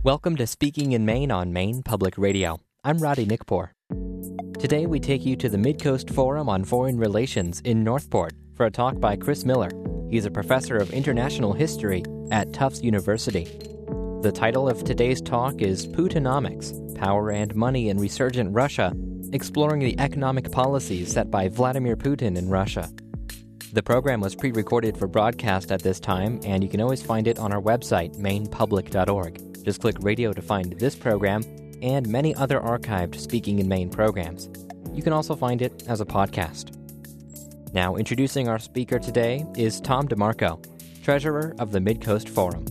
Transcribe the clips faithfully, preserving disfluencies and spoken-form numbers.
Welcome to Speaking in Maine on Maine Public Radio. I'm Roddy Nickpour. Today we take you to the Midcoast Forum on Foreign Relations in Northport for a talk by Chris Miller. He's a professor of international history at Tufts University. The title of today's talk is Putinomics, Power and Money in Resurgent Russia, exploring the economic policies set by Vladimir Putin in Russia. The program was pre-recorded for broadcast at this time, and you can always find it on our website, maine public dot org. Just click radio to find this program and many other archived Speaking in Maine programs. You can also find it as a podcast. Now, introducing our speaker today is Tom DeMarco, treasurer of the Midcoast Forum.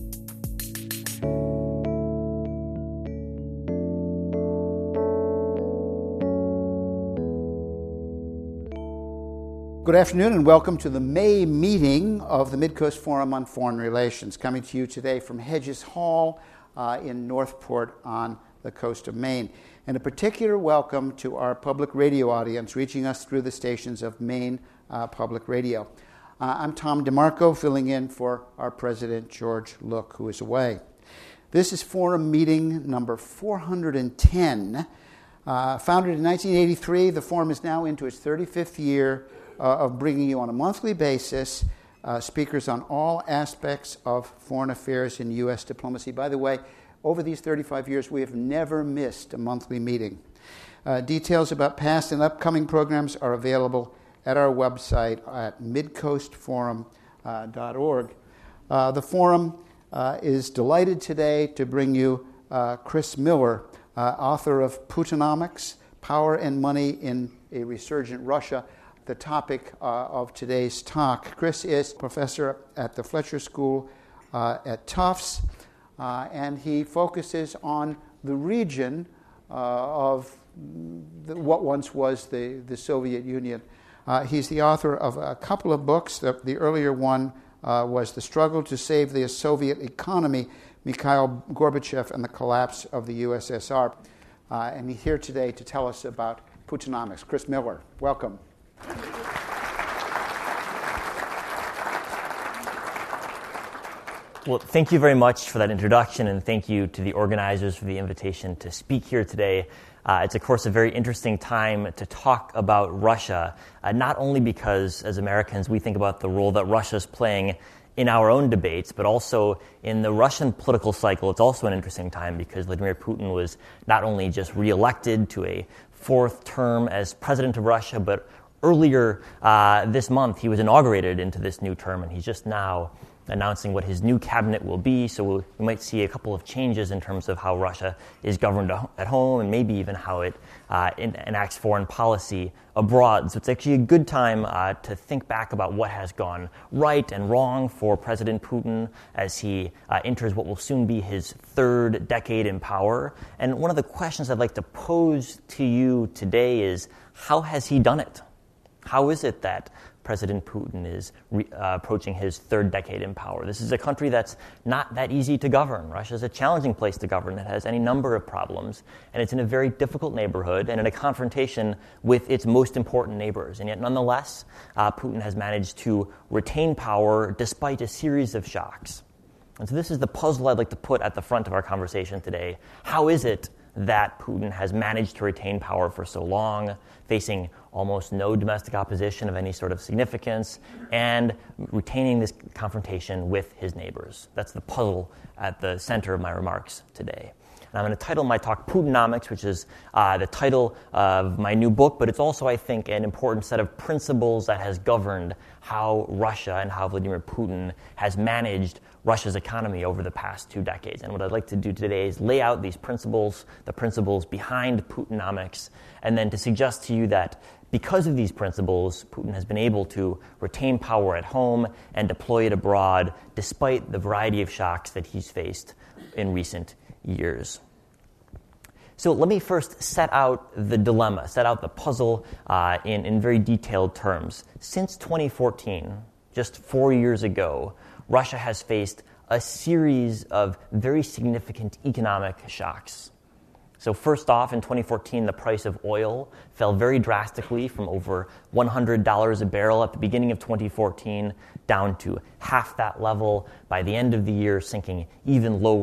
Good afternoon and welcome to the May meeting of the Midcoast Forum on Foreign Relations, coming to you today from Hedges Hall uh, in Northport on the coast of Maine. And a particular welcome to our public radio audience reaching us through the stations of Maine uh, Public Radio. Uh, I'm Tom DeMarco, filling in for our president, George Look, who is away. This is Forum meeting number four hundred ten. Uh, founded in nineteen eighty-three, the Forum is now into its thirty-fifth year uh, of bringing you on a monthly basis uh, speakers on all aspects of foreign affairs and U S diplomacy. By the way, over these thirty-five years, we have never missed a monthly meeting. Uh, details about past and upcoming programs are available at our website at midcoast forum dot org. Uh, the Forum uh, is delighted today to bring you uh, Chris Miller, uh, author of Putinomics, Power and Money in a Resurgent Russia, the topic uh, of today's talk. Chris is professor at the Fletcher School uh, at Tufts, uh, and he focuses on the region uh, of the, what once was the, the Soviet Union. Uh, he's the author of a couple of books. The, the earlier one uh, was The Struggle to Save the Soviet Economy, Mikhail Gorbachev and the Collapse of the U S S R. Uh, and he's here today to tell us about Putinomics. Chris Miller, welcome. Well, thank you very much for that introduction, and thank you to the organizers for the invitation to speak here today. Uh, it's, of course, a very interesting time to talk about Russia, uh, not only because, as Americans, we think about the role that Russia is playing in our own debates, but also in the Russian political cycle. It's also an interesting time because Vladimir Putin was not only just reelected to a fourth term as president of Russia, but earlier uh, this month he was inaugurated into this new term, and he's just now announcing what his new cabinet will be. So we'll, we might see a couple of changes in terms of how Russia is governed at home and maybe even how it uh, in, enacts foreign policy abroad. So it's actually a good time uh, to think back about what has gone right and wrong for President Putin as he uh, enters what will soon be his third decade in power. And one of the questions I'd like to pose to you today is, how has he done it? How is it that President Putin is re- uh, approaching his third decade in power? This is a country that's not that easy to govern. Russia is a challenging place to govern. It has any number of problems, and it's in a very difficult neighborhood and in a confrontation with its most important neighbors. And yet, nonetheless, uh, Putin has managed to retain power despite a series of shocks. And so this is the puzzle I'd like to put at the front of our conversation today. How is it that Putin has managed to retain power for so long, facing almost no domestic opposition of any sort of significance, and retaining this confrontation with his neighbors? That's the puzzle at the center of my remarks today. And I'm going to title my talk Putinomics, which is uh, the title of my new book, but it's also, I think, an important set of principles that has governed how Russia and how Vladimir Putin has managed Russia's economy over the past two decades. And what I'd like to do today is lay out these principles, the principles behind Putinomics, and then to suggest to you that because of these principles, Putin has been able to retain power at home and deploy it abroad despite the variety of shocks that he's faced in recent years. So let me first set out the dilemma, set out the puzzle uh, in, in very detailed terms. Since twenty fourteen, just four years ago, Russia has faced a series of very significant economic shocks. So first off, in twenty fourteen, the price of oil fell very drastically from over one hundred dollars a barrel at the beginning of twenty fourteen down to half that level by the end of the year, sinking even lower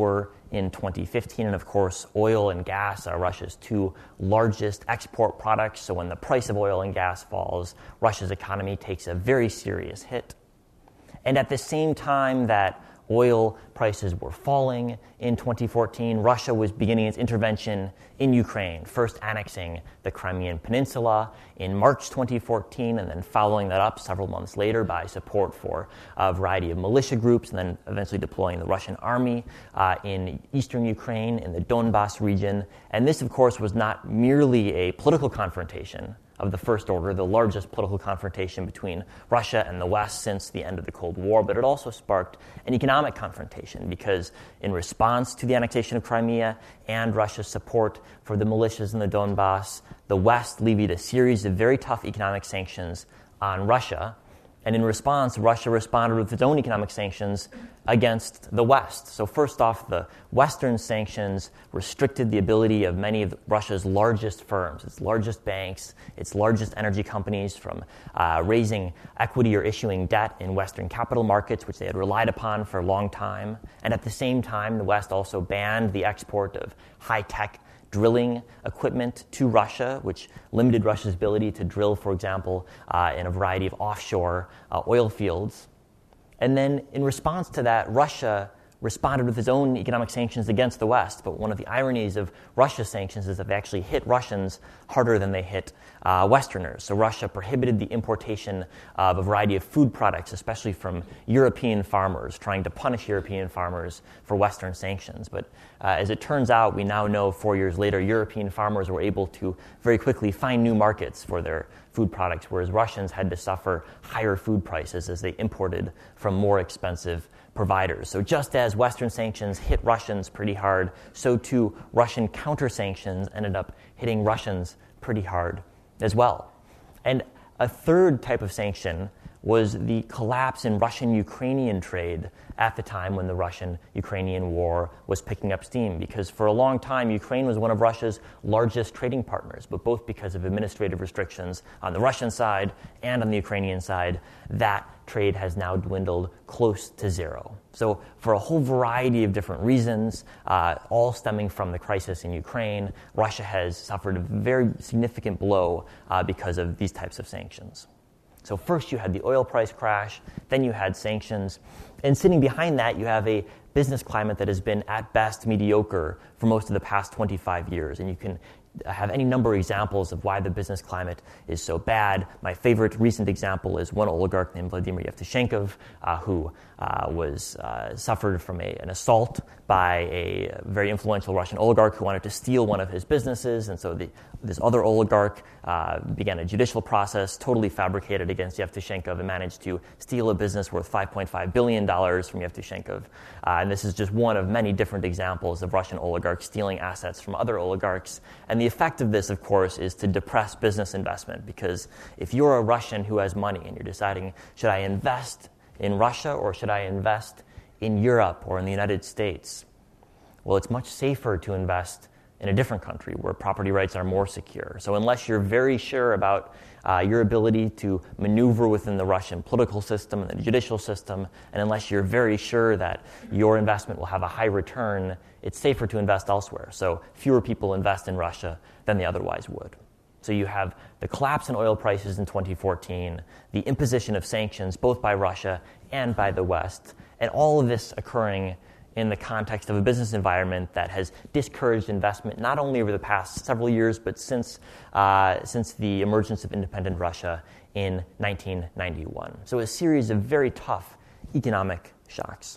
in twenty fifteen. And of course, oil and gas are Russia's two largest export products. So when the price of oil and gas falls, Russia's economy takes a very serious hit. And at the same time that oil prices were falling in twenty fourteen, Russia was beginning its intervention in Ukraine, first annexing the Crimean Peninsula in March twenty fourteen, and then following that up several months later by support for a variety of militia groups, and then eventually deploying the Russian army uh, in eastern Ukraine, in the Donbas region. And this, of course, was not merely a political confrontation of the first order, the largest political confrontation between Russia and the West since the end of the Cold War, but it also sparked an economic confrontation because in response to the annexation of Crimea and Russia's support for the militias in the Donbas, the West levied a series of very tough economic sanctions on Russia. And in response, Russia responded with its own economic sanctions against the West. So first off, the Western sanctions restricted the ability of many of Russia's largest firms, its largest banks, its largest energy companies from uh, raising equity or issuing debt in Western capital markets, which they had relied upon for a long time. And at the same time, the West also banned the export of high-tech drilling equipment to Russia, which limited Russia's ability to drill, for example, uh, in a variety of offshore uh, oil fields. And then in response to that, Russia responded with its own economic sanctions against the West. But one of the ironies of Russia's sanctions is that they actually hit Russians harder than they hit uh, Westerners. So Russia prohibited the importation of a variety of food products, especially from European farmers, trying to punish European farmers for Western sanctions. But uh, as it turns out, we now know four years later, European farmers were able to very quickly find new markets for their food products, whereas Russians had to suffer higher food prices as they imported from more expensive providers. So just as Western sanctions hit Russians pretty hard, so too Russian counter-sanctions ended up hitting Russians pretty hard as well. And a third type of sanction was the collapse in Russian-Ukrainian trade at the time when the Russian-Ukrainian war was picking up steam, because for a long time, Ukraine was one of Russia's largest trading partners, but both because of administrative restrictions on the Russian side and on the Ukrainian side, that trade has now dwindled close to zero. So for a whole variety of different reasons, uh, all stemming from the crisis in Ukraine, Russia has suffered a very significant blow uh, because of these types of sanctions. So first you had the oil price crash, then you had sanctions, and sitting behind that you have a business climate that has been at best mediocre for most of the past twenty-five years. And you can have any number of examples of why the business climate is so bad. My favorite recent example is one oligarch named Vladimir Yevtushenkov, uh, who uh, was uh, suffered from a, an assault by a very influential Russian oligarch who wanted to steal one of his businesses. And so the, this other oligarch uh, began a judicial process totally fabricated against Yevtushenkov and managed to steal a business worth five point five billion dollars from Yevtushenkov. Uh, and this is just one of many different examples of Russian oligarchs stealing assets from other oligarchs. And the effect of this, of course, is to depress business investment, because if you're a Russian who has money and you're deciding, should I invest in Russia or should I invest in Europe or in the United States? Well, it's much safer to invest in a different country where property rights are more secure. So unless you're very sure about uh, your ability to maneuver within the Russian political system and the judicial system, and unless you're very sure that your investment will have a high return, it's safer to invest elsewhere. So fewer people invest in Russia than they otherwise would. So you have the collapse in oil prices in twenty fourteen, the imposition of sanctions both by Russia and by the West, and all of this occurring in the context of a business environment that has discouraged investment not only over the past several years, but since uh, since the emergence of independent Russia in nineteen ninety-one. So a series of very tough economic shocks.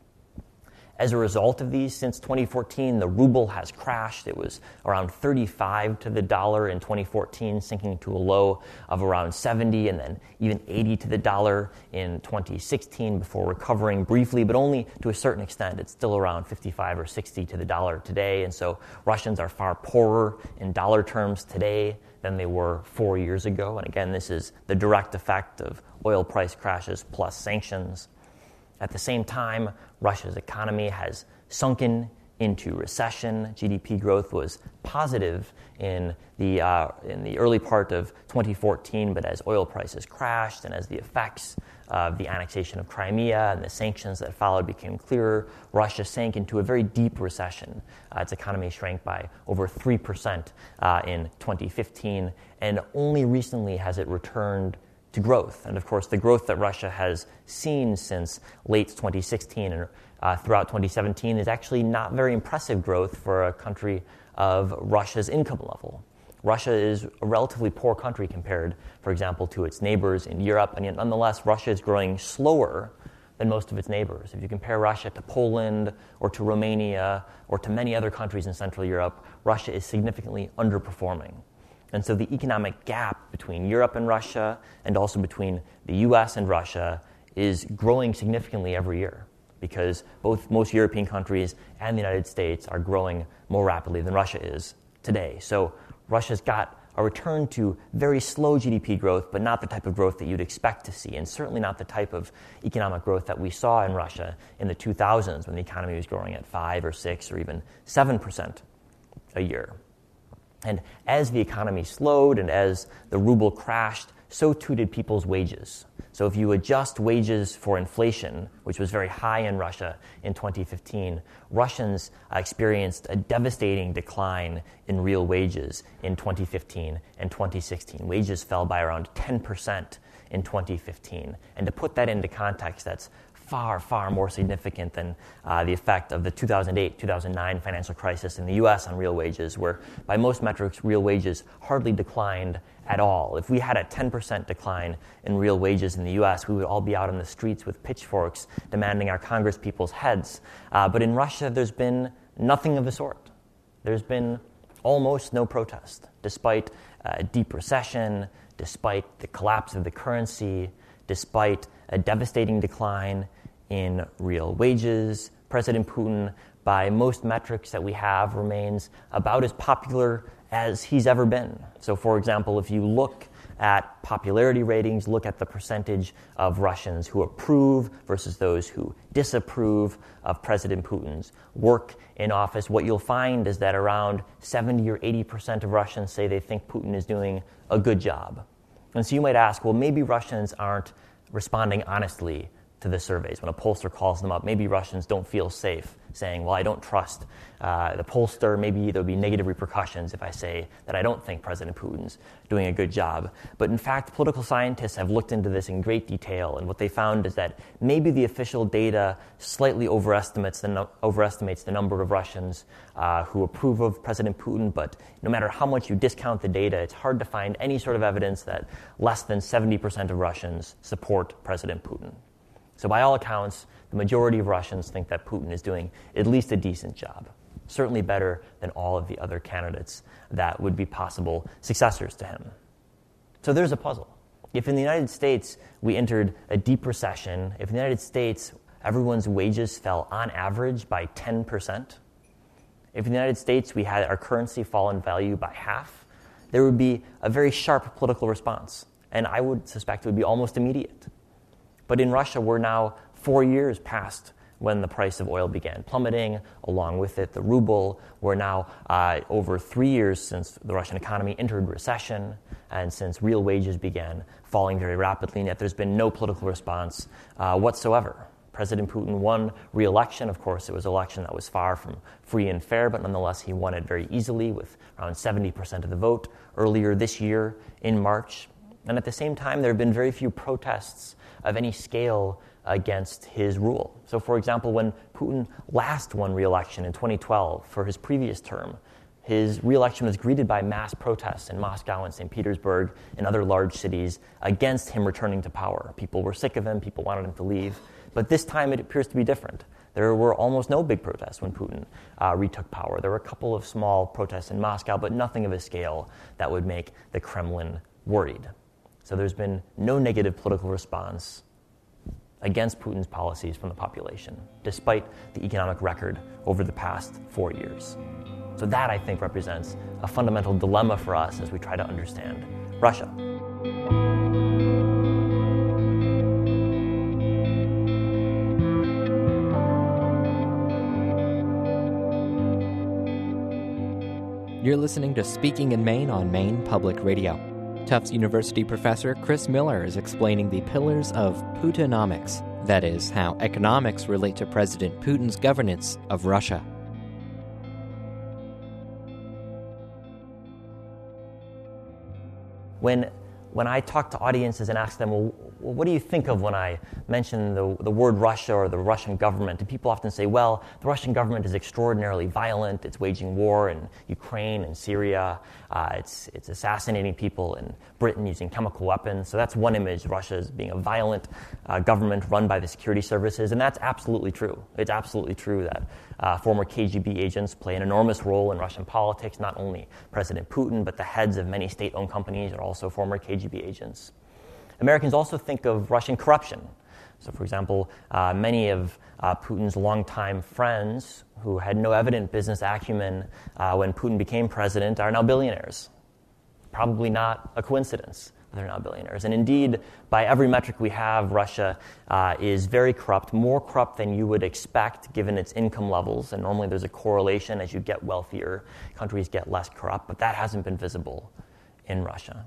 As a result of these, since twenty fourteen, the ruble has crashed. It was around thirty-five to the dollar in twenty fourteen, sinking to a low of around seventy, and then even eighty to the dollar in twenty sixteen before recovering briefly, but only to a certain extent. It's still around fifty-five or sixty to the dollar today, and so Russians are far poorer in dollar terms today than they were four years ago. And again, this is the direct effect of oil price crashes plus sanctions. At the same time, Russia's economy has sunken into recession. G D P growth was positive in the uh, in the early part of twenty fourteen, but as oil prices crashed and as the effects of the annexation of Crimea and the sanctions that followed became clearer, Russia sank into a very deep recession. Uh, its economy shrank by over three percent uh, in twenty fifteen, and only recently has it returned to growth. And of course, the growth that Russia has seen since late twenty sixteen and uh, throughout twenty seventeen is actually not very impressive growth for a country of Russia's income level. Russia is a relatively poor country compared, for example, to its neighbors in Europe, and yet nonetheless, Russia is growing slower than most of its neighbors. If you compare Russia to Poland or to Romania or to many other countries in Central Europe, Russia is significantly underperforming. And so the economic gap between Europe and Russia, and also between the U S and Russia, is growing significantly every year, because both most European countries and the United States are growing more rapidly than Russia is today. So Russia's got a return to very slow G D P growth, but not the type of growth that you'd expect to see, and certainly not the type of economic growth that we saw in Russia in the two thousands when the economy was growing at five or six or even seven percent a year. And as the economy slowed and as the ruble crashed, so too did people's wages. So if you adjust wages for inflation, which was very high in Russia in twenty fifteen, Russians experienced a devastating decline in real wages in twenty fifteen and twenty sixteen. Wages fell by around ten percent in twenty fifteen. And to put that into context, that's far, far more significant than uh, the effect of the two thousand eight two thousand nine financial crisis in the U S on real wages, where by most metrics, real wages hardly declined at all. If we had a ten percent decline in real wages in the U S, we would all be out on the streets with pitchforks demanding our congresspeople's heads. Uh, but in Russia, there's been nothing of the sort. There's been almost no protest, despite a deep recession, despite the collapse of the currency, despite a devastating decline in real wages. President Putin, by most metrics that we have, remains about as popular as he's ever been. So, for example, if you look at popularity ratings, look at the percentage of Russians who approve versus those who disapprove of President Putin's work in office, what you'll find is that around seventy or eighty percent of Russians say they think Putin is doing a good job. And so you might ask, well, maybe Russians aren't responding honestly to the surveys. When a pollster calls them up, maybe Russians don't feel safe saying, well, I don't trust uh, the pollster. Maybe there'll be negative repercussions if I say that I don't think President Putin's doing a good job. But in fact, political scientists have looked into this in great detail, and what they found is that maybe the official data slightly overestimates the, no- overestimates the number of Russians uh, who approve of President Putin, but no matter how much you discount the data, it's hard to find any sort of evidence that less than seventy percent of Russians support President Putin. So by all accounts, the majority of Russians think that Putin is doing at least a decent job, certainly better than all of the other candidates that would be possible successors to him. So there's a puzzle. If in the United States we entered a deep recession, if in the United States everyone's wages fell on average by ten percent, if in the United States we had our currency fall in value by half, there would be a very sharp political response, and I would suspect it would be almost immediate. But in Russia, we're now four years past when the price of oil began plummeting, along with it the ruble. We're now uh, over three years since the Russian economy entered recession and since real wages began falling very rapidly, and yet there's been no political response uh, whatsoever. President Putin won re-election. Of course, it was an election that was far from free and fair, but nonetheless, he won it very easily with around seventy percent of the vote earlier this year in March. And at the same time, there have been very few protests of any scale against his rule. So, for example, when Putin last won re-election in twenty twelve for his previous term, his re-election was greeted by mass protests in Moscow and Saint Petersburg and other large cities against him returning to power. People were sick of him, people wanted him to leave. But this time it appears to be different. There were almost no big protests when Putin uh, retook power. There were a couple of small protests in Moscow, but nothing of a scale that would make the Kremlin worried. So there's been no negative political response against Putin's policies from the population, despite the economic record over the past four years. So that, I think, represents a fundamental dilemma for us as we try to understand Russia. You're listening to Speaking in Maine on Maine Public Radio. Tufts University professor Chris Miller is explaining the pillars of Putinomics, that is, how economics relate to President Putin's governance of Russia. When when I talk to audiences and ask them, well, what do you think of when I mention the, the word Russia or the Russian government? And people often say, well, the Russian government is extraordinarily violent. It's waging war in Ukraine and Syria. Uh, it's, it's assassinating people in Britain using chemical weapons. So that's one image, Russia as being a violent uh, government run by the security services. And that's absolutely true. It's absolutely true that uh, former K G B agents play an enormous role in Russian politics. Not only President Putin, but the heads of many state-owned companies are also former K G B agents. Americans also think of Russian corruption. So, for example, uh, many of uh, Putin's longtime friends who had no evident business acumen uh, when Putin became president are now billionaires. Probably not a coincidence that they're now billionaires. And indeed, by every metric we have, Russia uh, is very corrupt, more corrupt than you would expect given its income levels. And normally there's a correlation. As you get wealthier, countries get less corrupt. But that hasn't been visible in Russia.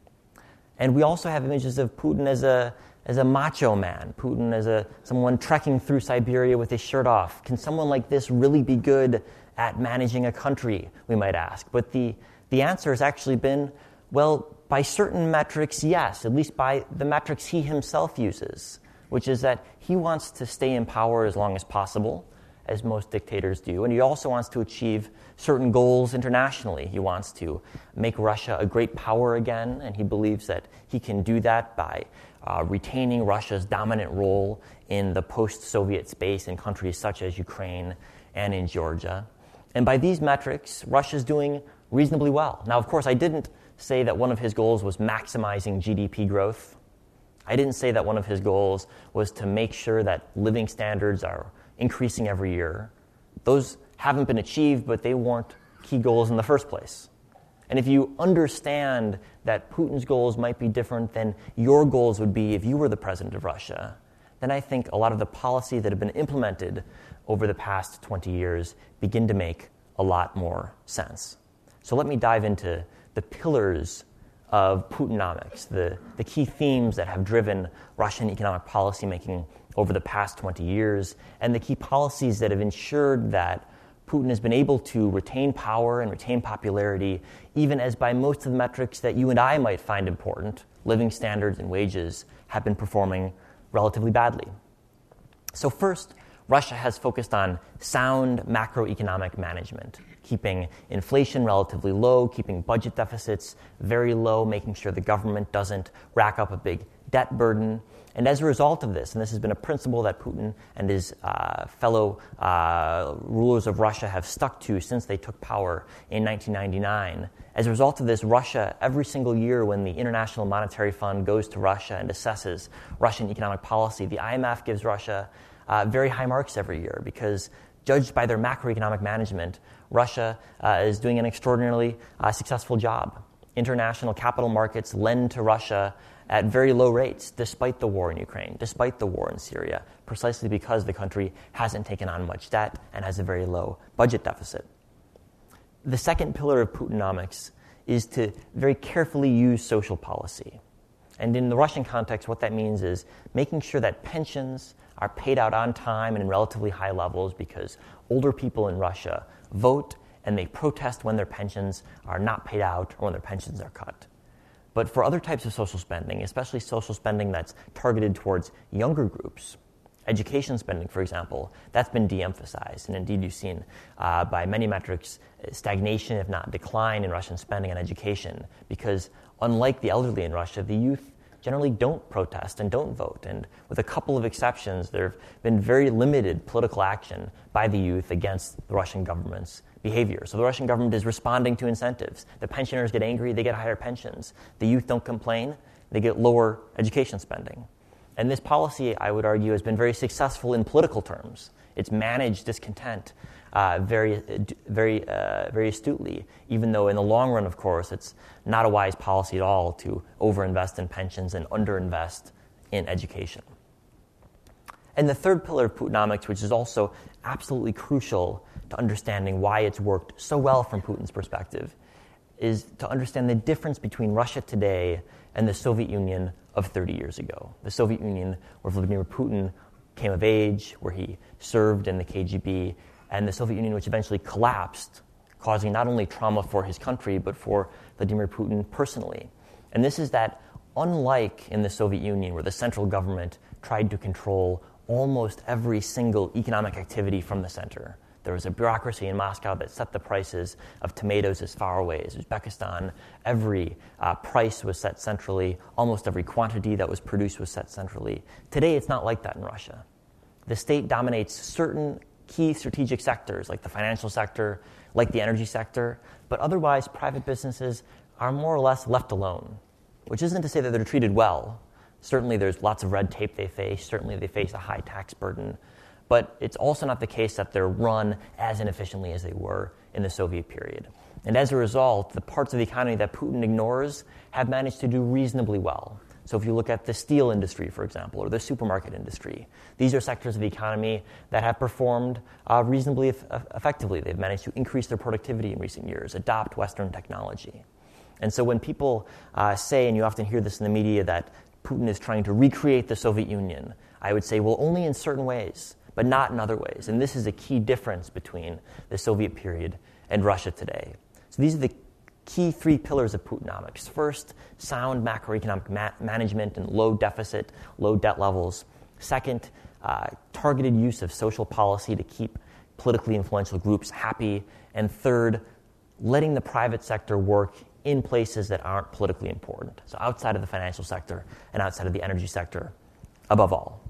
And we also have images of Putin as a as a macho man, Putin as a someone trekking through Siberia with his shirt off. Can someone like this really be good at managing a country, we might ask? But the, the answer has actually been, well, by certain metrics, yes, at least by the metrics he himself uses, which is that he wants to stay in power as long as possible, as most dictators do. And he also wants to achieve certain goals internationally. He wants to make Russia a great power again, and he believes that he can do that by uh, retaining Russia's dominant role in the post-Soviet space in countries such as Ukraine and in Georgia. And by these metrics, Russia's doing reasonably well. Now, of course, I didn't say that one of his goals was maximizing G D P growth. I didn't say that one of his goals was to make sure that living standards are increasing every year. Those haven't been achieved, but they weren't key goals in the first place. And if you understand that Putin's goals might be different than your goals would be if you were the president of Russia, then I think a lot of the policies that have been implemented over the past twenty years begin to make a lot more sense. So let me dive into the pillars of Putinomics, the, the key themes that have driven Russian economic policymaking over the past twenty years, and the key policies that have ensured that Putin has been able to retain power and retain popularity, even as by most of the metrics that you and I might find important, living standards and wages have been performing relatively badly. So first, Russia has focused on sound macroeconomic management, keeping inflation relatively low, keeping budget deficits very low, making sure the government doesn't rack up a big debt burden. And as a result of this, and this has been a principle that Putin and his uh, fellow uh, rulers of Russia have stuck to since they took power in nineteen ninety-nine, as a result of this, Russia, every single year when the International Monetary Fund goes to Russia and assesses Russian economic policy, the I M F gives Russia uh, very high marks every year because, judged by their macroeconomic management, Russia uh, is doing an extraordinarily uh, successful job. International capital markets lend to Russia at very low rates, despite the war in Ukraine, despite the war in Syria, precisely because the country hasn't taken on much debt and has a very low budget deficit. The second pillar of Putinomics is to very carefully use social policy. And in the Russian context, what that means is making sure that pensions are paid out on time and in relatively high levels, because older people in Russia vote and they protest when their pensions are not paid out or when their pensions are cut. But for other types of social spending, especially social spending that's targeted towards younger groups, education spending, for example, that's been de-emphasized. And indeed, you've seen uh, by many metrics stagnation, if not decline, in Russian spending on education, because unlike the elderly in Russia, the youth generally don't protest and don't vote. And with a couple of exceptions, there have been very limited political action by the youth against the Russian government's behavior. So the Russian government is responding to incentives. The pensioners get angry, they get higher pensions. The youth don't complain, they get lower education spending. And this policy, I would argue, has been very successful in political terms. It's managed discontent uh, very, very, uh, very astutely, even though in the long run, of course, it's not a wise policy at all to overinvest in pensions and underinvest in education. And the third pillar of Putinomics, which is also absolutely crucial to understanding why it's worked so well from Putin's perspective is to understand the difference between Russia today and the Soviet Union of thirty years ago. The Soviet Union, where Vladimir Putin came of age, where he served in the K G B, and the Soviet Union, which eventually collapsed, causing not only trauma for his country, but for Vladimir Putin personally. And this is that, unlike in the Soviet Union, where the central government tried to control almost every single economic activity from the center, there was a bureaucracy in Moscow that set the prices of tomatoes as far away as Uzbekistan. Every uh, price was set centrally. Almost every quantity that was produced was set centrally. Today, it's not like that in Russia. The state dominates certain key strategic sectors, like the financial sector, like the energy sector, but otherwise, private businesses are more or less left alone, which isn't to say that they're treated well. Certainly, there's lots of red tape they face. Certainly, they face a high tax burden. But it's also not the case that they're run as inefficiently as they were in the Soviet period. And as a result, the parts of the economy that Putin ignores have managed to do reasonably well. So if you look at the steel industry, for example, or the supermarket industry, these are sectors of the economy that have performed uh, reasonably eff- effectively. They've managed to increase their productivity in recent years, adopt Western technology. And so when people uh, say, and you often hear this in the media, that Putin is trying to recreate the Soviet Union, I would say, well, only in certain ways, but not in other ways. And this is a key difference between the Soviet period and Russia today. So these are the key three pillars of Putinomics. First, sound macroeconomic ma- management and low deficit, low debt levels. Second, uh, targeted use of social policy to keep politically influential groups happy. And third, letting the private sector work in places that aren't politically important. So outside of the financial sector and outside of the energy sector, above all.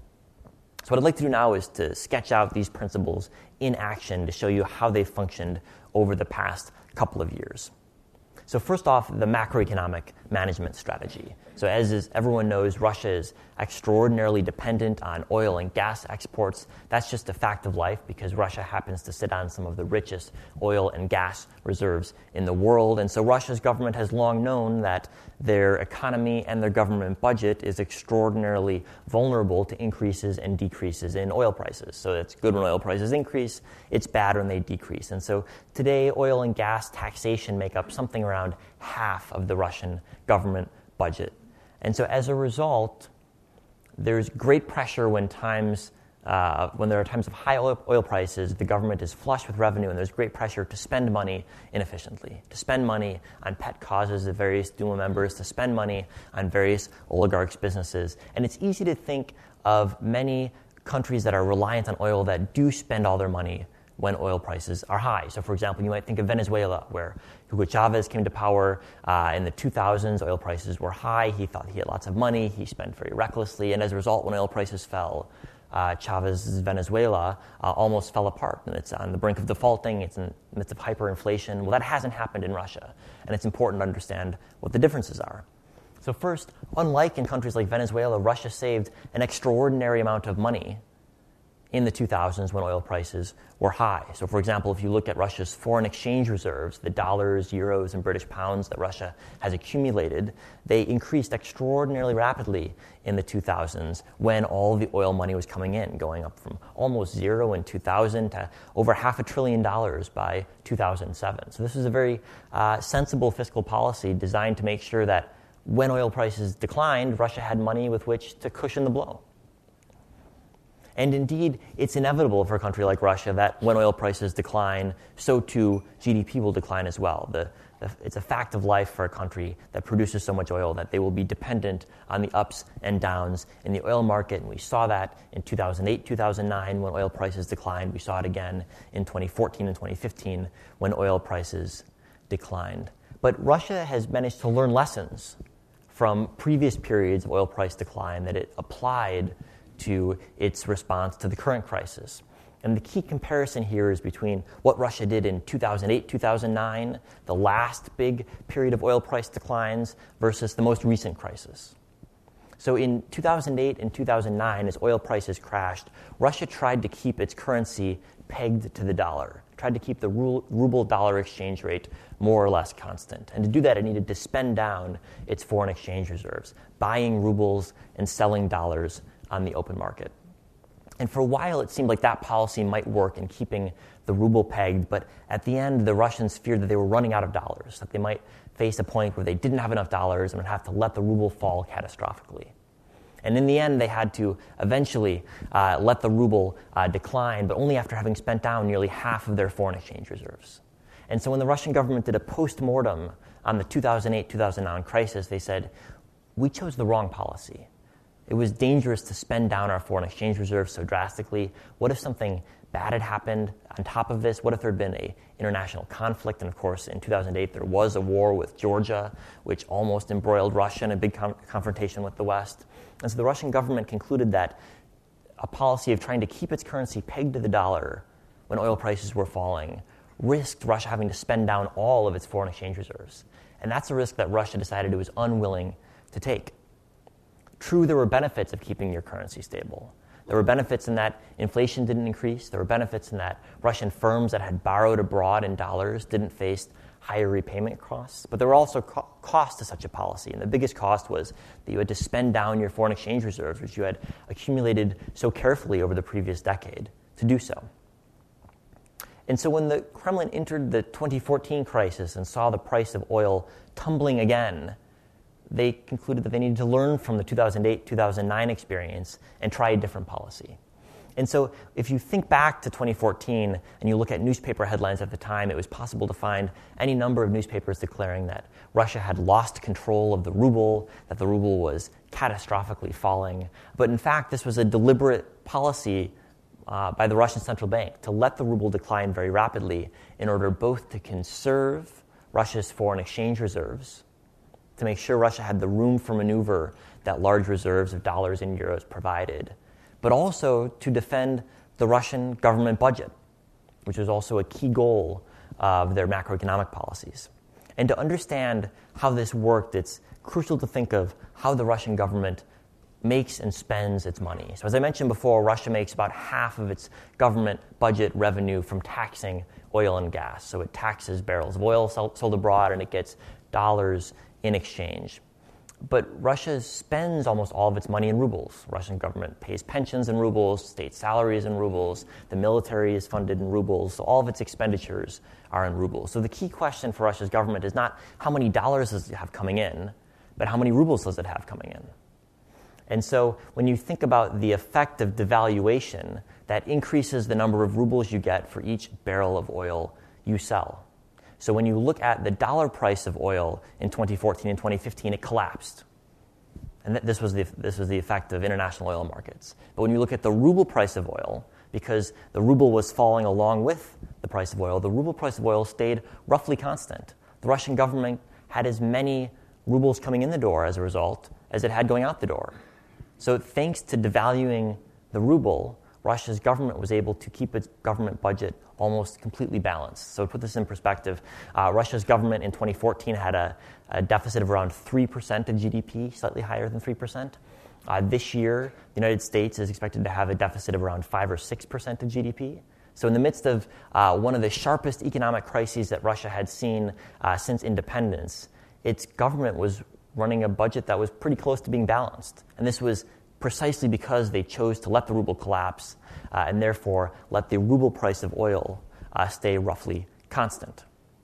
So what I'd like to do now is to sketch out these principles in action to show you how they've functioned over the past couple of years. So first off, the macroeconomic management strategy. So as is, everyone knows, Russia is extraordinarily dependent on oil and gas exports. That's just a fact of life because Russia happens to sit on some of the richest oil and gas reserves in the world. And so Russia's government has long known that their economy and their government budget is extraordinarily vulnerable to increases and decreases in oil prices. So it's good when oil prices increase, it's bad when they decrease. And so today, oil and gas taxation make up something around half of the Russian government budget. And so as a result, there's great pressure when times uh, when there are times of high oil, oil prices, the government is flush with revenue, and there's great pressure to spend money inefficiently, to spend money on pet causes of various Duma members, to spend money on various oligarchs' businesses. And it's easy to think of many countries that are reliant on oil that do spend all their money when oil prices are high. So, for example, you might think of Venezuela, where Hugo Chavez came to power uh, in the two thousands. Oil prices were high. He thought he had lots of money. He spent very recklessly. And as a result, when oil prices fell, uh, Chavez's Venezuela uh, almost fell apart. And it's on the brink of defaulting. It's in the midst of hyperinflation. Well, that hasn't happened in Russia. And it's important to understand what the differences are. So first, unlike in countries like Venezuela, Russia saved an extraordinary amount of money in the two thousands when oil prices were high. So, for example, if you look at Russia's foreign exchange reserves, the dollars, euros, and British pounds that Russia has accumulated, they increased extraordinarily rapidly in the two thousands when all the oil money was coming in, going up from almost zero in two thousand to over half a trillion dollars by two thousand seven. So this was a very uh, sensible fiscal policy designed to make sure that when oil prices declined, Russia had money with which to cushion the blow. And indeed, it's inevitable for a country like Russia that when oil prices decline, so too G D P will decline as well. The, the, it's a fact of life for a country that produces so much oil that they will be dependent on the ups and downs in the oil market. And we saw that in two thousand eight, two thousand nine when oil prices declined. We saw it again in twenty fourteen and twenty fifteen when oil prices declined. But Russia has managed to learn lessons from previous periods of oil price decline that it applied to its response to the current crisis. And the key comparison here is between what Russia did in two thousand eight, two thousand nine, the last big period of oil price declines, versus the most recent crisis. So in two thousand eight and two thousand nine, as oil prices crashed, Russia tried to keep its currency pegged to the dollar, tried to keep the ruble-dollar exchange rate more or less constant. And to do that, it needed to spend down its foreign exchange reserves, buying rubles and selling dollars on the open market. And for a while, it seemed like that policy might work in keeping the ruble pegged, but at the end, the Russians feared that they were running out of dollars, that they might face a point where they didn't have enough dollars and would have to let the ruble fall catastrophically. And in the end, they had to eventually uh, let the ruble uh, decline, but only after having spent down nearly half of their foreign exchange reserves. And so when the Russian government did a post-mortem on the two thousand eight two thousand nine crisis, they said, we chose the wrong policy. It was dangerous to spend down our foreign exchange reserves so drastically. What if something bad had happened on top of this? What if there had been an international conflict? And of course, in two thousand eight, there was a war with Georgia, which almost embroiled Russia in a big com- confrontation with the West. And so the Russian government concluded that a policy of trying to keep its currency pegged to the dollar when oil prices were falling risked Russia having to spend down all of its foreign exchange reserves. And that's a risk that Russia decided it was unwilling to take. True, there were benefits of keeping your currency stable. There were benefits in that inflation didn't increase. There were benefits in that Russian firms that had borrowed abroad in dollars didn't face higher repayment costs. But there were also co- costs to such a policy. And the biggest cost was that you had to spend down your foreign exchange reserves, which you had accumulated so carefully over the previous decade to do so. And so when the Kremlin entered the twenty fourteen crisis and saw the price of oil tumbling again, they concluded that they needed to learn from the two thousand eight two thousand nine experience and try a different policy. And so if you think back to twenty fourteen and you look at newspaper headlines at the time, it was possible to find any number of newspapers declaring that Russia had lost control of the ruble, that the ruble was catastrophically falling. But in fact, this was a deliberate policy uh, by the Russian central bank to let the ruble decline very rapidly in order both to conserve Russia's foreign exchange reserves, to make sure Russia had the room for maneuver that large reserves of dollars and euros provided, but also to defend the Russian government budget, which was also a key goal of their macroeconomic policies. And to understand how this worked, it's crucial to think of how the Russian government makes and spends its money. So as I mentioned before, Russia makes about half of its government budget revenue from taxing oil and gas. So it taxes barrels of oil sold abroad, and it gets dollars in exchange. But Russia spends almost all of its money in rubles. Russian government pays pensions in rubles, state salaries in rubles, the military is funded in rubles, so all of its expenditures are in rubles. So the key question for Russia's government is not how many dollars does it have coming in, but how many rubles does it have coming in. And so when you think about the effect of devaluation, that increases the number of rubles you get for each barrel of oil you sell. So when you look at the dollar price of oil in twenty fourteen and twenty fifteen, it collapsed. And th- this was the this was the effect of international oil markets. But when you look at the ruble price of oil, because the ruble was falling along with the price of oil, the ruble price of oil stayed roughly constant. The Russian government had as many rubles coming in the door as a result as it had going out the door. So thanks to devaluing the ruble, Russia's government was able to keep its government budget almost completely balanced. So to put this in perspective, uh, Russia's government in twenty fourteen had a, a deficit of around three percent of G D P, slightly higher than three percent. Uh, this year, the United States is expected to have a deficit of around five or six percent of G D P. So in the midst of uh, one of the sharpest economic crises that Russia had seen uh, since independence, its government was running a budget that was pretty close to being balanced. And this was precisely because they chose to let the ruble collapse uh, and therefore let the ruble price of oil uh, stay roughly constant.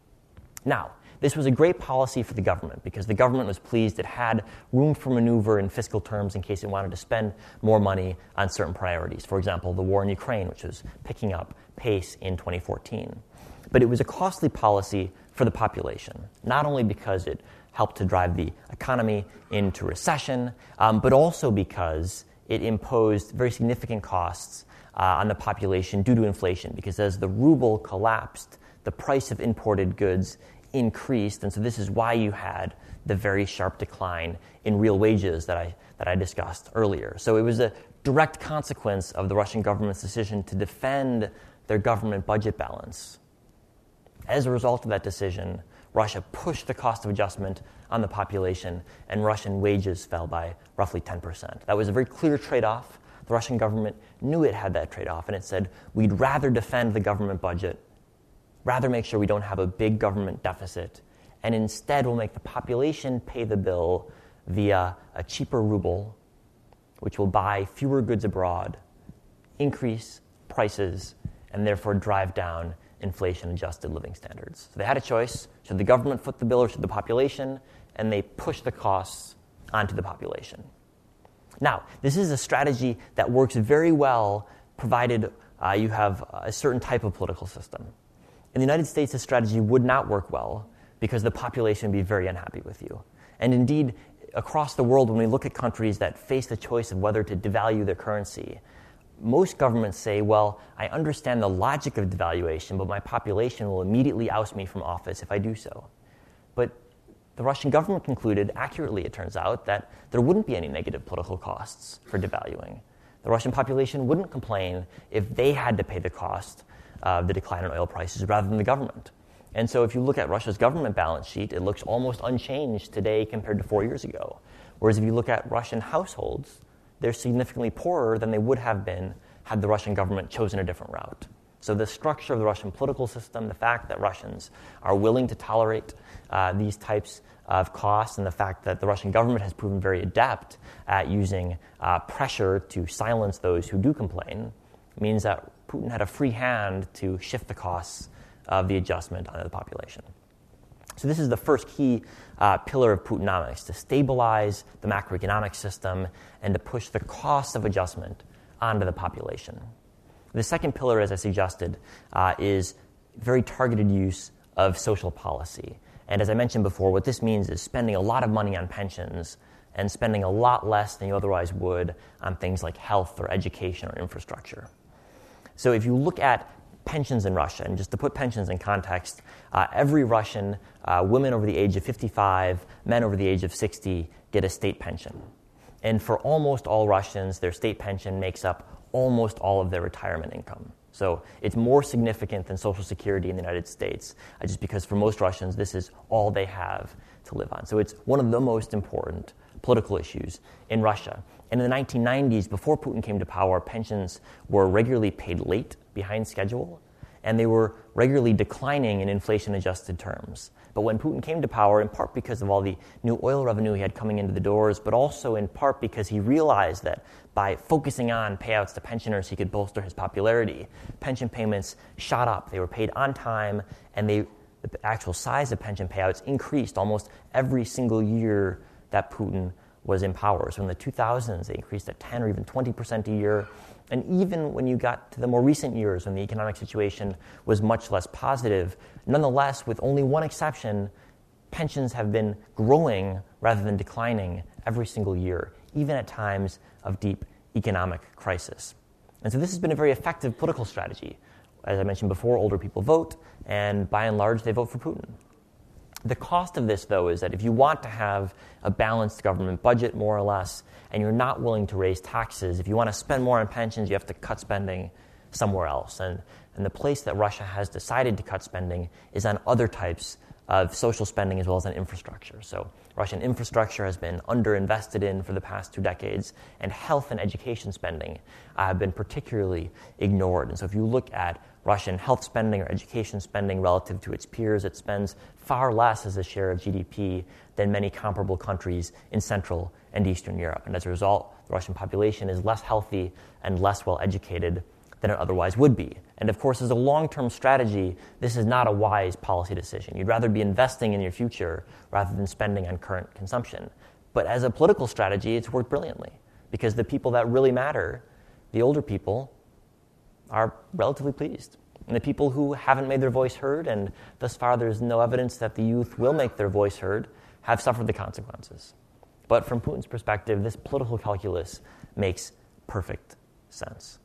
Now, this was a great policy for the government because the government was pleased it had room for maneuver in fiscal terms in case it wanted to spend more money on certain priorities. For example, the war in Ukraine, which was picking up pace in twenty fourteen. But it was a costly policy for the population, not only because it helped to drive the economy into recession, um, but also because it imposed very significant costs uh, on the population due to inflation, because as the ruble collapsed, the price of imported goods increased, and so this is why you had the very sharp decline in real wages that I that I discussed earlier. So it was a direct consequence of the Russian government's decision to defend their government budget balance. As a result of that decision, Russia pushed the cost of adjustment on the population, and Russian wages fell by roughly ten percent. That was a very clear trade-off. The Russian government knew it had that trade-off, and it said, we'd rather defend the government budget, rather make sure we don't have a big government deficit, and instead we'll make the population pay the bill via a cheaper ruble, which will buy fewer goods abroad increase prices and therefore drive down inflation-adjusted living standards. So they had a choice. Should the government foot the bill or should the population? And they pushed the costs onto the population. Now, this is a strategy that works very well provided uh, you have a certain type of political system. In the United States, this strategy would not work well because the population would be very unhappy with you. And indeed, across the world, when we look at countries that face the choice of whether to devalue their currency, most governments say, well, I understand the logic of devaluation, but my population will immediately oust me from office if I do so. But the Russian government concluded, accurately it turns out, that there wouldn't be any negative political costs for devaluing. The Russian population wouldn't complain if they had to pay the cost of the decline in oil prices rather than the government. And so if you look at Russia's government balance sheet, it looks almost unchanged today compared to four years ago. Whereas if you look at Russian households, they're significantly poorer than they would have been had the Russian government chosen a different route. So the structure of the Russian political system, the fact that Russians are willing to tolerate uh, these types of costs, and the fact that the Russian government has proven very adept at using uh, pressure to silence those who do complain, means that Putin had a free hand to shift the costs of the adjustment onto the population. So this is the first key uh, pillar of Putinomics, to stabilize the macroeconomic system and to push the cost of adjustment onto the population. The second pillar, as I suggested, uh, is very targeted use of social policy. And as I mentioned before, what this means is spending a lot of money on pensions and spending a lot less than you otherwise would on things like health or education or infrastructure. So if you look at pensions in Russia, and just to put pensions in context, uh, every Russian, uh, women over the age of fifty-five, men over the age of sixty, get a state pension. And for almost all Russians, their state pension makes up almost all of their retirement income. So it's more significant than Social Security in the United States, uh, just because for most Russians, this is all they have to live on. So it's one of the most important political issues in Russia. And in the nineteen nineties, before Putin came to power, pensions were regularly paid late, behind schedule, and they were regularly declining in inflation-adjusted terms. But when Putin came to power, in part because of all the new oil revenue he had coming into the doors, but also in part because he realized that by focusing on payouts to pensioners, he could bolster his popularity. Pension payments shot up. They were paid on time, and they, the actual size of pension payouts increased almost every single year that Putin was in power. So in the two thousands, they increased at ten or even twenty percent a year. And even when you got to the more recent years, when the economic situation was much less positive, nonetheless, with only one exception, pensions have been growing rather than declining every single year, even at times of deep economic crisis. And so this has been a very effective political strategy. As I mentioned before, older people vote, and by and large, they vote for Putin. The cost of this, though, is that if you want to have a balanced government budget, more or less, and you're not willing to raise taxes, if you want to spend more on pensions, you have to cut spending somewhere else. And, and the place that Russia has decided to cut spending is on other types of social spending as well as on infrastructure. So Russian infrastructure has been underinvested in for the past two decades, and health and education spending uh, have been particularly ignored. And so if you look at Russian health spending or education spending relative to its peers, it spends far less as a share of G D P than many comparable countries in Central and Eastern Europe. And as a result, the Russian population is less healthy and less well educated than it otherwise would be. And of course, as a long-term strategy, this is not a wise policy decision. You'd rather be investing in your future rather than spending on current consumption. But as a political strategy, it's worked brilliantly, because the people that really matter, the older people, are relatively pleased. And the people who haven't made their voice heard, and thus far there's no evidence that the youth will make their voice heard, have suffered the consequences. But from Putin's perspective, this political calculus makes perfect sense.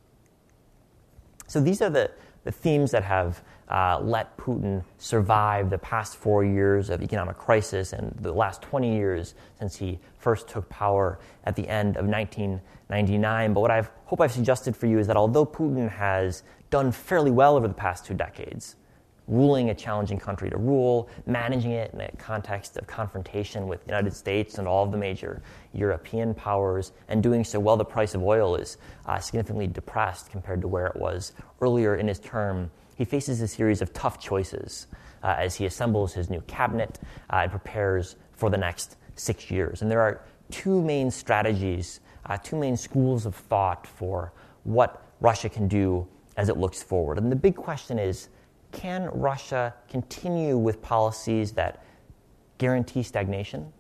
So these are the, the themes that have uh, let Putin survive the past four years of economic crisis and the last twenty years since he first took power at the end of nineteen ninety-nine. But what I hope I've suggested for you is that although Putin has done fairly well over the past two decades, ruling a challenging country to rule, managing it in a context of confrontation with the United States and all of the major European powers, and doing so while the price of oil is uh, significantly depressed compared to where it was earlier in his term, he faces a series of tough choices uh, as he assembles his new cabinet uh, and prepares for the next six years. And there are two main strategies, uh, two main schools of thought for what Russia can do as it looks forward. And the big question is, can Russia continue with policies that guarantee stagnation?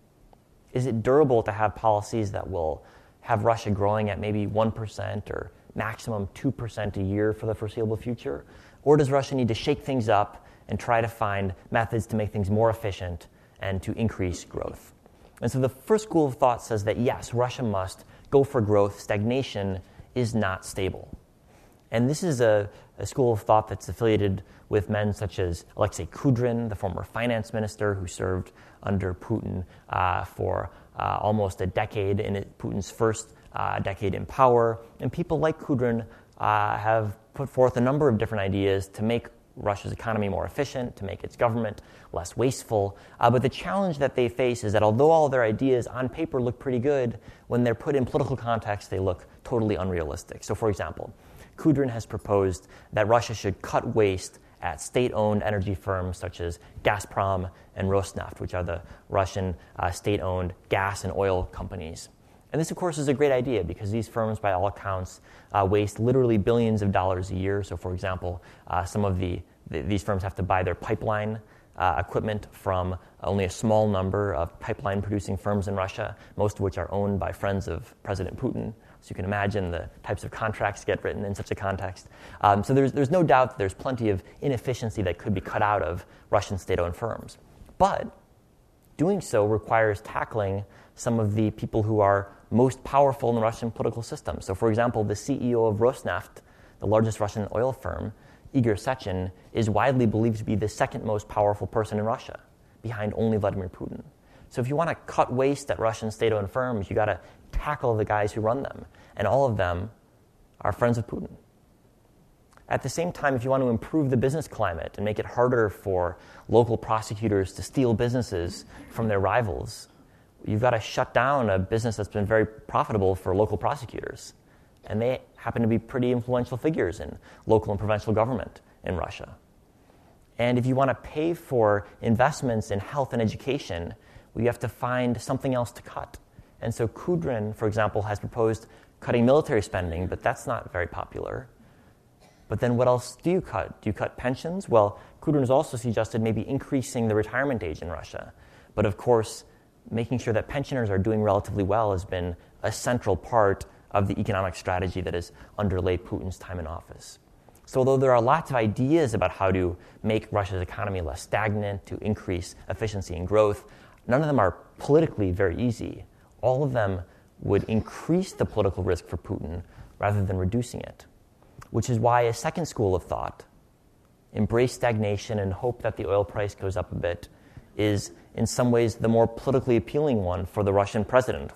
Is it durable to have policies that will have Russia growing at maybe one percent or maximum two percent a year for the foreseeable future? Or does Russia need to shake things up and try to find methods to make things more efficient and to increase growth? And so the first school of thought says that yes, Russia must go for growth. Stagnation is not stable. And this is a, a school of thought that's affiliated with men such as Alexei Kudrin, the former finance minister who served under Putin uh, for uh, almost a decade in it, Putin's first uh, decade in power. And people like Kudrin uh, have put forth a number of different ideas to make Russia's economy more efficient, to make its government less wasteful. Uh, but the challenge that they face is that although all their ideas on paper look pretty good, when they're put in political context, they look totally unrealistic. So, for example, Kudrin has proposed that Russia should cut waste at state-owned energy firms such as Gazprom and Rosneft, which are the Russian uh, state-owned gas and oil companies. And this, of course, is a great idea because these firms, by all accounts, uh, waste literally billions of dollars a year. So, for example, uh, some of the, the these firms have to buy their pipeline uh, equipment from only a small number of pipeline-producing firms in Russia, most of which are owned by friends of President Putin. So you can imagine the types of contracts get written in such a context. Um, so there's there's no doubt that there's plenty of inefficiency that could be cut out of Russian state-owned firms. But doing so requires tackling some of the people who are most powerful in the Russian political system. So, for example, the C E O of Rosneft, the largest Russian oil firm, Igor Sechin, is widely believed to be the second most powerful person in Russia, behind only Vladimir Putin. So if you want to cut waste at Russian state-owned firms, you got to tackle the guys who run them. And all of them are friends of Putin. At the same time, if you want to improve the business climate and make it harder for local prosecutors to steal businesses from their rivals, you've got to shut down a business that's been very profitable for local prosecutors. And they happen to be pretty influential figures in local and provincial government in Russia. And if you want to pay for investments in health and education, well, you have to find something else to cut. And so Kudrin, for example, has proposed cutting military spending, but that's not very popular. But then what else do you cut? Do you cut pensions? Well, Kudrin has also suggested maybe increasing the retirement age in Russia. But of course, making sure that pensioners are doing relatively well has been a central part of the economic strategy that has underlay Putin's time in office. So although there are lots of ideas about how to make Russia's economy less stagnant, to increase efficiency and growth, none of them are politically very easy. All of them would increase the political risk for Putin rather than reducing it, which is why a second school of thought, embrace stagnation and hope that the oil price goes up a bit, is in some ways the more politically appealing one for the Russian president.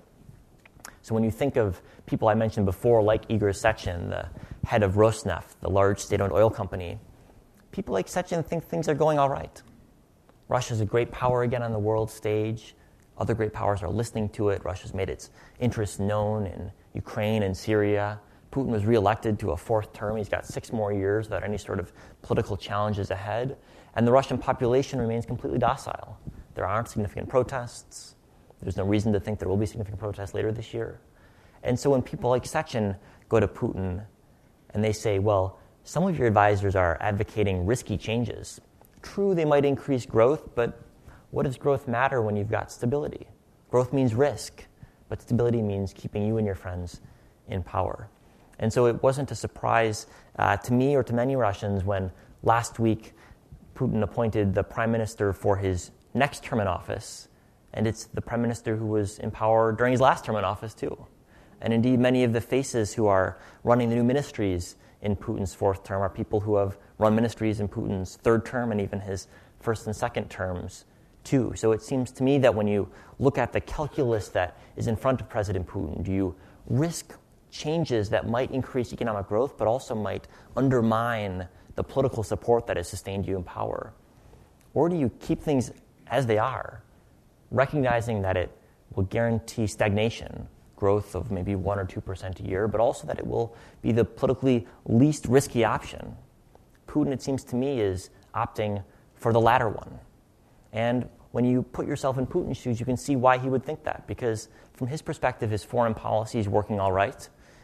So when you think of people I mentioned before, like Igor Sechin, the head of Rosneft, the large state-owned oil company, people like Sechin think things are going all right. Russia's a great power again on the world stage. Other great powers are listening to it. Russia's made its interests known in Ukraine and Syria. Putin was reelected to a fourth term. He's got six more years without any sort of political challenges ahead. And the Russian population remains completely docile. There aren't significant protests. There's no reason to think there will be significant protests later this year. And so when people like Sechin go to Putin and they say, well, some of your advisors are advocating risky changes. True, they might increase growth, but what does growth matter when you've got stability? Growth means risk, but stability means keeping you and your friends in power. And so it wasn't a surprise uh, to me or to many Russians when last week Putin appointed the prime minister for his next term in office, and it's the prime minister who was in power during his last term in office too. And indeed, many of the faces who are running the new ministries in Putin's fourth term are people who have run ministries in Putin's third term and even his first and second terms too. So it seems to me that when you look at the calculus that is in front of President Putin, do you risk changes that might increase economic growth but also might undermine the political support that has sustained you in power? Or do you keep things as they are, recognizing that it will guarantee stagnation, growth of maybe one or two percent a year, but also that it will be the politically least risky option? Putin, it seems to me, is opting for the latter one. And when you put yourself in Putin's shoes, you can see why he would think that, because from his perspective, his foreign policy is working all right.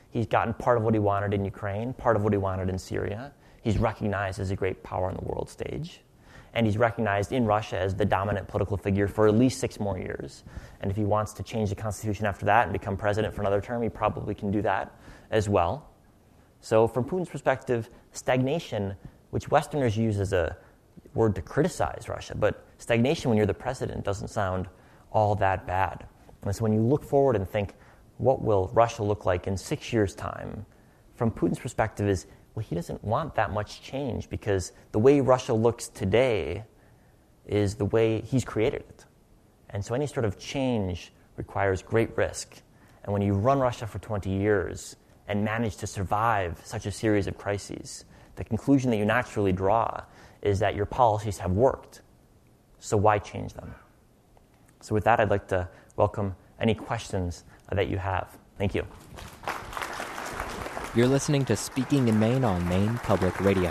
He's gotten part of what he wanted in Ukraine, part of what he wanted in Syria. He's recognized as a great power on the world stage. And he's recognized in Russia as the dominant political figure for at least six more years. And if he wants to change the constitution after that and become president for another term, he probably can do that as well. So from Putin's perspective, stagnation, which Westerners use as a word to criticize Russia, but stagnation when you're the president doesn't sound all that bad. And so when you look forward and think, what will Russia look like in six years' time? From Putin's perspective is, well, he doesn't want that much change because the way Russia looks today is the way he's created it. And so any sort of change requires great risk. And when you run Russia for twenty years and manage to survive such a series of crises, the conclusion that you naturally draw is that your policies have worked. So why change them? So with that, I'd like to welcome any questions that you have. Thank you. You're listening to Speaking in Maine on Maine Public Radio.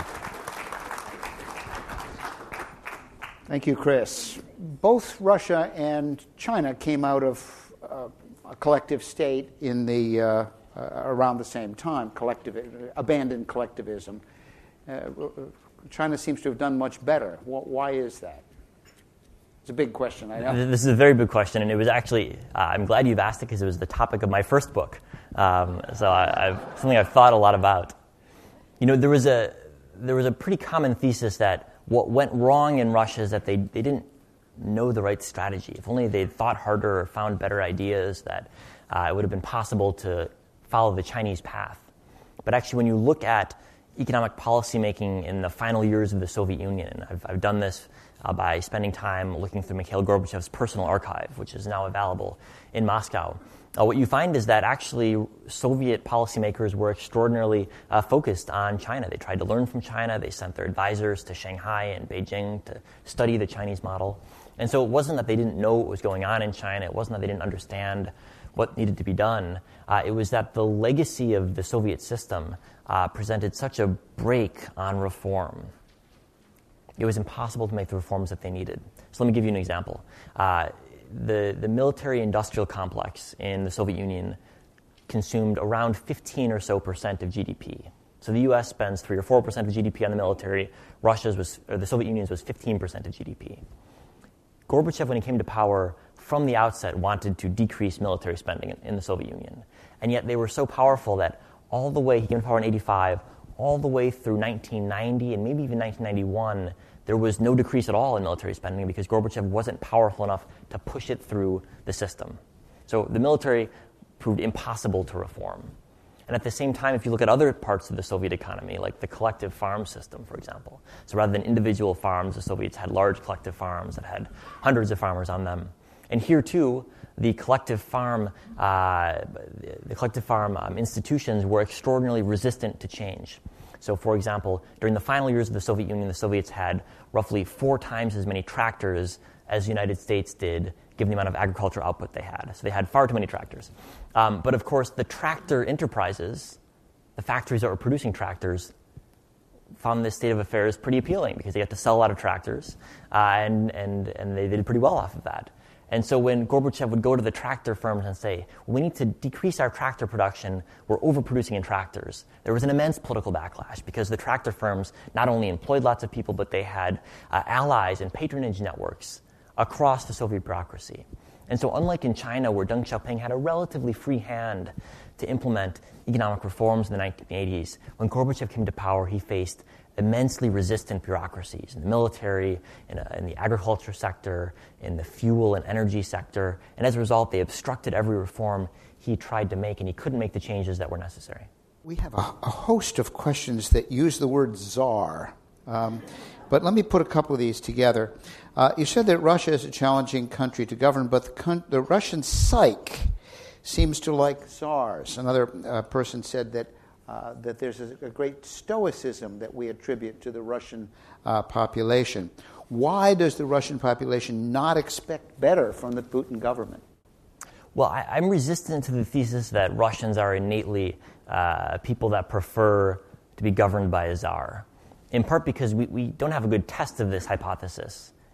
Thank you, Chris. Both Russia and China came out of uh, a collective state in the uh, uh, around the same time, collective, abandoned collectivism. Uh, China seems to have done much better. Why is that? It's a big question, I know. This is a very big question, and it was actually, uh, I'm glad you've asked it because it was the topic of my first book. Um, so I, I've, something I've thought a lot about. You know, there was a there was a pretty common thesis that what went wrong in Russia is that they, they didn't know the right strategy. If only they'd thought harder or found better ideas, that uh, it would have been possible to follow the Chinese path. But actually, when you look at economic policymaking in the final years of the Soviet Union, and I've, I've done this uh, by spending time looking through Mikhail Gorbachev's personal archive, which is now available in Moscow. Uh, what you find is that actually Soviet policymakers were extraordinarily uh, focused on China. They tried to learn from China. They sent their advisors to Shanghai and Beijing to study the Chinese model. And so it wasn't that they didn't know what was going on in China. It wasn't that they didn't understand what needed to be done. Uh, it was that the legacy of the Soviet system uh, presented such a brake on reform. It was impossible to make the reforms that they needed. So let me give you an example. Uh, the, the military-industrial complex in the Soviet Union consumed around fifteen or so percent of G D P. So the U S spends three or four percent of G D P on the military. Russia's was, or the Soviet Union's was fifteen percent of G D P. Gorbachev, when he came to power, from the outset wanted to decrease military spending in, in the Soviet Union. And yet they were so powerful that all the way, he came to power in eighty-five, all the way through nineteen ninety and maybe even nineteen ninety-one, there was no decrease at all in military spending because Gorbachev wasn't powerful enough to push it through the system. So the military proved impossible to reform. And at the same time, if you look at other parts of the Soviet economy, like the collective farm system, for example. So rather than individual farms, the Soviets had large collective farms that had hundreds of farmers on them. And here, too, the collective farm, uh, the collective farm um, institutions were extraordinarily resistant to change. So, for example, during the final years of the Soviet Union, the Soviets had roughly four times as many tractors as the United States did, given the amount of agricultural output they had. So they had far too many tractors. Um, but of course, the tractor enterprises, the factories that were producing tractors, found this state of affairs pretty appealing because they got to sell a lot of tractors, uh, and, and, and they did pretty well off of that. And so when Gorbachev would go to the tractor firms and say, we need to decrease our tractor production, we're overproducing in tractors, there was an immense political backlash because the tractor firms not only employed lots of people, but they had uh, allies and patronage networks across the Soviet bureaucracy. And so unlike in China, where Deng Xiaoping had a relatively free hand to implement economic reforms in the nineteen eighties, when Gorbachev came to power, he faced immensely resistant bureaucracies in the military, in, a, in the agriculture sector, in the fuel and energy sector. And as a result, they obstructed every reform he tried to make, and he couldn't make the changes that were necessary. We have a, a host of questions that use the word czar. Um, but let me put a couple of these together. Uh, you said that Russia is a challenging country to govern, but the, con- the Russian psyche seems to like czars. Another uh, person said that Uh, that there's a, a great stoicism that we attribute to the Russian uh, population. Why does the Russian population not expect better from the Putin government? Well, I, I'm resistant to the thesis that Russians are innately uh, people that prefer to be governed by a czar, in part because we, we don't have a good test of this hypothesis.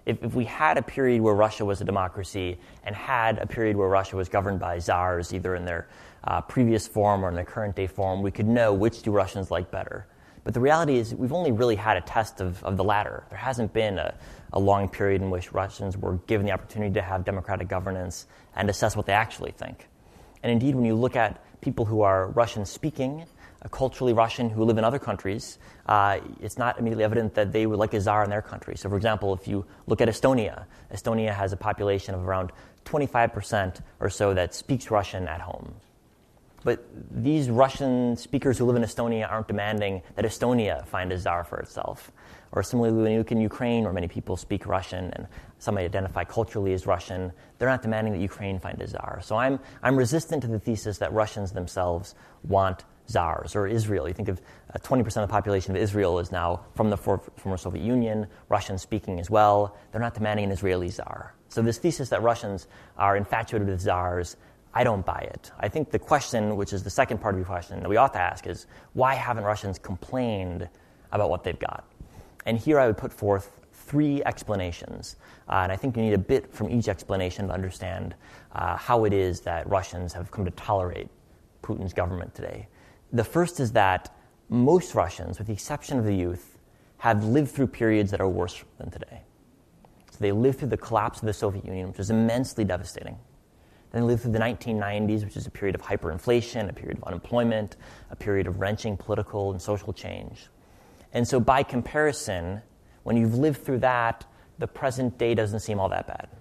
If, if we had a period where Russia was a democracy and had a period where Russia was governed by czars, either in their uh, previous form or in their current day form, we could know which do Russians like better. But the reality is we've only really had a test of, of the latter. There hasn't been a, a long period in which Russians were given the opportunity to have democratic governance and assess what they actually think. And indeed, when you look at people who are Russian-speaking, uh, culturally Russian, who live in other countries, uh, it's not immediately evident that they would like a czar in their country. So, for example, if you look at Estonia, Estonia has a population of around twenty-five percent or so that speaks Russian at home. But these Russian speakers who live in Estonia aren't demanding that Estonia find a czar for itself. Or similarly, when you look in Ukraine, where many people speak Russian and some may identify culturally as Russian, they're not demanding that Ukraine find a czar. So I'm I'm resistant to the thesis that Russians themselves want czars. Or Israel. You think of uh, twenty percent of the population of Israel is now from the for, former Soviet Union, Russian-speaking as well. They're not demanding an Israeli czar. So this thesis that Russians are infatuated with czars, I don't buy it. I think the question, which is the second part of your question that we ought to ask, is why haven't Russians complained about what they've got? And here I would put forth three explanations. Uh, and I think you need a bit from each explanation to understand uh, how it is that Russians have come to tolerate Putin's government today. The first is that most Russians, with the exception of the youth, have lived through periods that are worse than today. So they lived through the collapse of the Soviet Union, which was immensely devastating. Then they lived through the nineteen nineties, which is a period of hyperinflation, a period of unemployment, a period of wrenching political and social change. And so by comparison, when you've lived through that, the present day doesn't seem all that bad.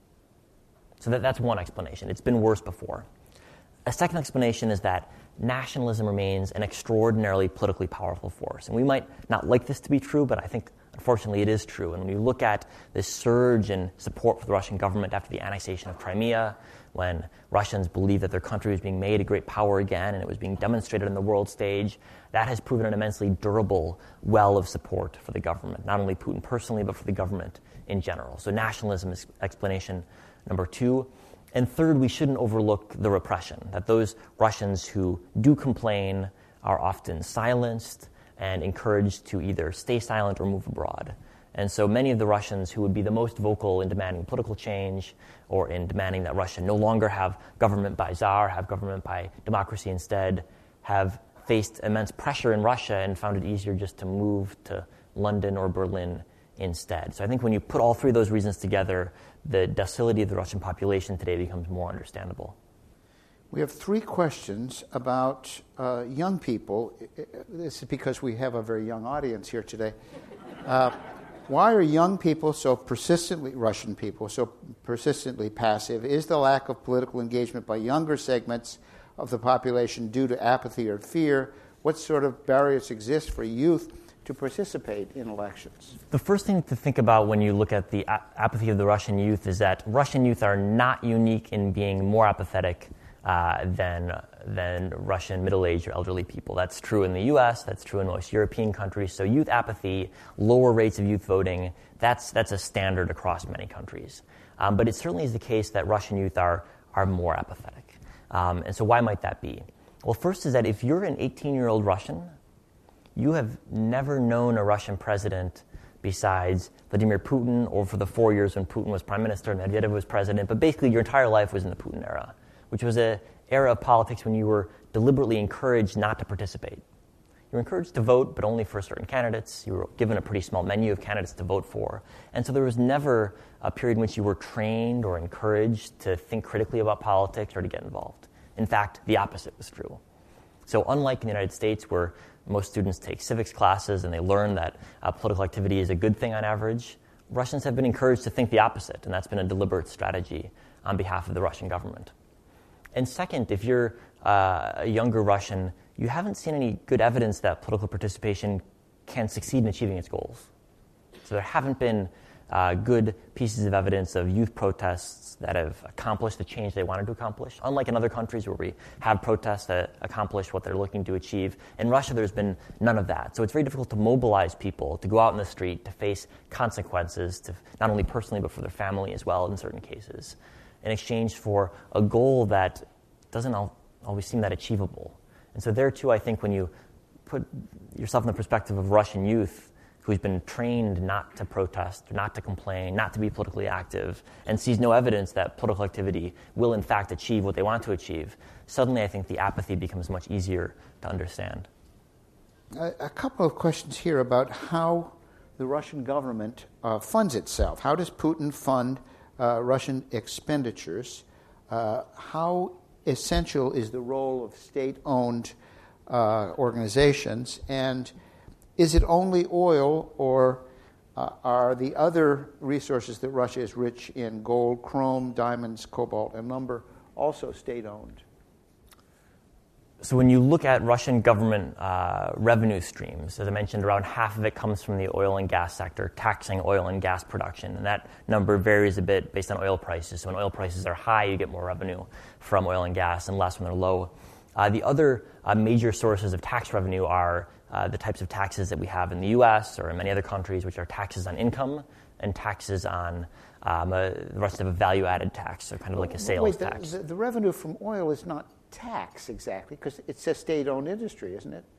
So that, that's one explanation. It's been worse before. A second explanation is that nationalism remains an extraordinarily politically powerful force. And we might not like this to be true, but I think, unfortunately, it is true. And when you look at this surge in support for the Russian government after the annexation of Crimea, when Russians believed that their country was being made a great power again and it was being demonstrated on the world stage, that has proven an immensely durable well of support for the government, not only Putin personally, but for the government in general. So nationalism is explanation number two. And third, we shouldn't overlook the repression, that those Russians who do complain are often silenced and encouraged to either stay silent or move abroad. And so many of the Russians who would be the most vocal in demanding political change or in demanding that Russia no longer have government by czar, have government by democracy instead, have faced immense pressure in Russia and found it easier just to move to London or Berlin instead. So I think when you put all three of those reasons together, the docility of the Russian population today becomes more understandable. We have three questions about uh, young people. This is because we have a very young audience here today. Uh, why are young people so persistently, Russian people, so persistently passive? Is the lack of political engagement by younger segments of the population due to apathy or fear? What sort of barriers exist for youth to participate in elections? The first thing to think about when you look at the a- apathy of the Russian youth is that Russian youth are not unique in being more apathetic uh, than, than Russian middle-aged or elderly people. That's true in the U S, that's true in most European countries. So youth apathy, lower rates of youth voting, that's, that's a standard across many countries. Um, but it certainly is the case that Russian youth are, are more apathetic. Um, and so why might that be? Well, first is that if you're an eighteen-year-old Russian, you have never known a Russian president besides Vladimir Putin, or for the four years when Putin was prime minister and Medvedev was president, but basically your entire life was in the Putin era, which was an era of politics when you were deliberately encouraged not to participate. You were encouraged to vote, but only for certain candidates. You were given a pretty small menu of candidates to vote for. And so there was never a period in which you were trained or encouraged to think critically about politics or to get involved. In fact, the opposite was true. So unlike in the United States, where most students take civics classes and they learn that uh, political activity is a good thing on average, Russians have been encouraged to think the opposite, and that's been a deliberate strategy on behalf of the Russian government. And second, if you're uh, a younger Russian, you haven't seen any good evidence that political participation can succeed in achieving its goals. So there haven't been uh, good pieces of evidence of youth protests that have accomplished the change they wanted to accomplish. Unlike in other countries where we have protests that accomplish what they're looking to achieve, in Russia there's been none of that. So it's very difficult to mobilize people to go out in the street to face consequences, to not only personally but for their family as well in certain cases, in exchange for a goal that doesn't always seem that achievable. And so there too, I think when you put yourself in the perspective of Russian youth who's been trained not to protest, not to complain, not to be politically active, and sees no evidence that political activity will in fact achieve what they want to achieve, suddenly I think the apathy becomes much easier to understand. A, a couple of questions here about how the Russian government uh, funds itself. How does Putin fund uh, Russian expenditures? Uh, how essential is the role of state-owned uh, organizations? And is it only oil, or uh, are the other resources that Russia is rich in, gold, chrome, diamonds, cobalt, and lumber, also state-owned? So when you look at Russian government uh, revenue streams, as I mentioned, around half of it comes from the oil and gas sector, taxing oil and gas production. And that number varies a bit based on oil prices. So when oil prices are high, you get more revenue from oil and gas, and less when they're low. Uh, the other uh, major sources of tax revenue are uh, the types of taxes that we have in the U S or in many other countries, which are taxes on income and taxes on um, a, the rest of a value-added tax, so kind of like a sales Wait, the, tax. The, the revenue from oil is not tax exactly, because it's a state-owned industry, isn't it?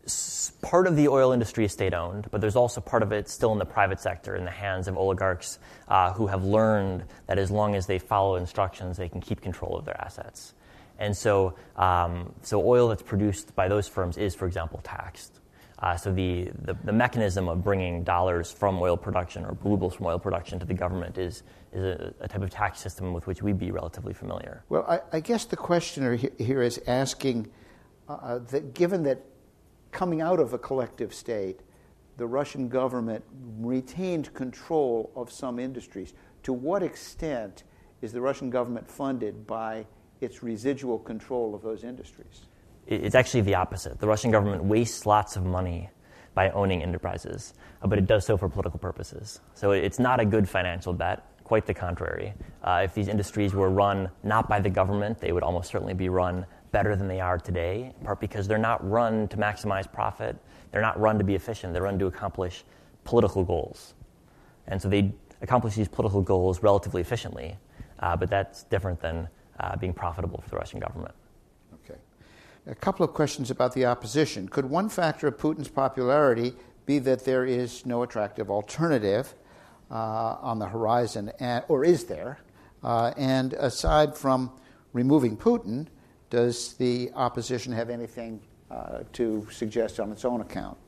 Part of the oil industry is state-owned, but there's also part of it still in the private sector, in the hands of oligarchs uh, who have learned that as long as they follow instructions, they can keep control of their assets. And so, um, so oil that's produced by those firms is, for example, taxed. Uh, so the, the, the mechanism of bringing dollars from oil production or rubles from oil production to the government is, is a, a type of tax system with which we'd be relatively familiar. Well, I, I guess the questioner he, here is asking uh, that given that coming out of a collective state, the Russian government retained control of some industries, to what extent is the Russian government funded by its residual control of those industries? It's actually the opposite. The Russian government wastes lots of money by owning enterprises, but it does so for political purposes. So it's not a good financial bet, quite the contrary. Uh, if these industries were run not by the government, they would almost certainly be run better than they are today, in part because they're not run to maximize profit. They're not run to be efficient. They're run to accomplish political goals. And so they accomplish these political goals relatively efficiently, uh, but that's different than uh, being profitable for the Russian government. Okay. A couple of questions about the opposition. Could one factor of Putin's popularity be that there is no attractive alternative uh, on the horizon, and, or is there? Uh, and aside from removing Putin, does the opposition have anything uh, to suggest on its own account?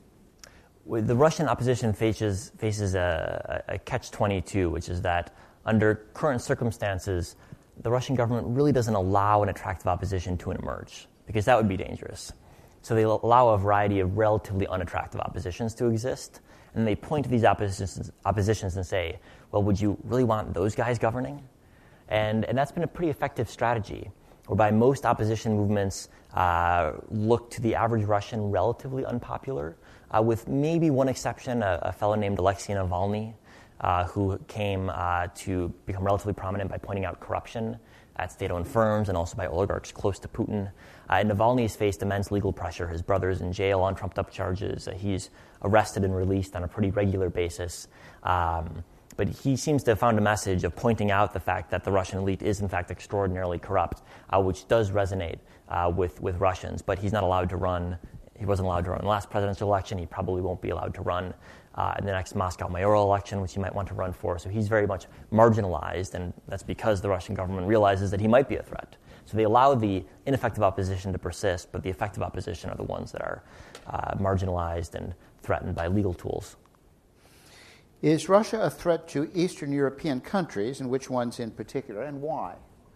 The Russian opposition faces, faces a, a catch twenty-two, which is that under current circumstances, the Russian government really doesn't allow an attractive opposition to emerge, because that would be dangerous. So they allow a variety of relatively unattractive oppositions to exist, and they point to these oppositions, oppositions and say, well, would you really want those guys governing? And, and that's been a pretty effective strategy, whereby most opposition movements uh, look to the average Russian relatively unpopular, uh, with maybe one exception, a, a fellow named Alexei Navalny, uh, who came uh, to become relatively prominent by pointing out corruption at state-owned firms and also by oligarchs close to Putin. Uh, Navalny's faced immense legal pressure. His brother's in jail on trumped-up charges. Uh, he's arrested and released on a pretty regular basis. Um, but he seems to have found a message of pointing out the fact that the Russian elite is, in fact, extraordinarily corrupt, uh, which does resonate uh, with, with Russians. But he's not allowed to run. He wasn't allowed to run in the last presidential election. He probably won't be allowed to run uh, in the next Moscow mayoral election, which he might want to run for. So he's very much marginalized, and that's because the Russian government realizes that he might be a threat. So they allow the ineffective opposition to persist, but the effective opposition are the ones that are uh, marginalized and threatened by legal tools. Is Russia a threat to Eastern European countries, and which ones in particular, and why?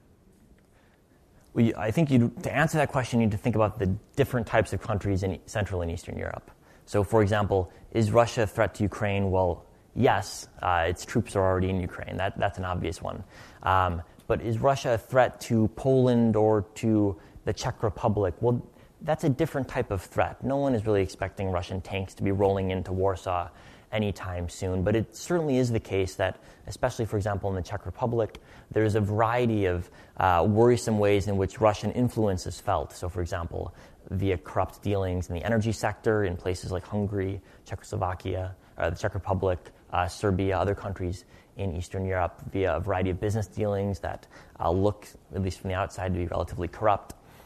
We, I think you, to answer that question, you need to think about the different types of countries in Central and Eastern Europe. So, for example, is Russia a threat to Ukraine? Well, yes, uh, its troops are already in Ukraine. That, that's an obvious one. Um, but is Russia a threat to Poland or to the Czech Republic? Well, that's a different type of threat. No one is really expecting Russian tanks to be rolling into Warsaw anytime soon, but it certainly is the case that, especially, for example, in the Czech Republic, there's a variety of uh, worrisome ways in which Russian influence is felt. So, for example, via corrupt dealings in the energy sector in places like Hungary, Czechoslovakia, uh, the Czech Republic, uh, Serbia, other countries in Eastern Europe, via a variety of business dealings that uh, look, at least from the outside, to be relatively corrupt.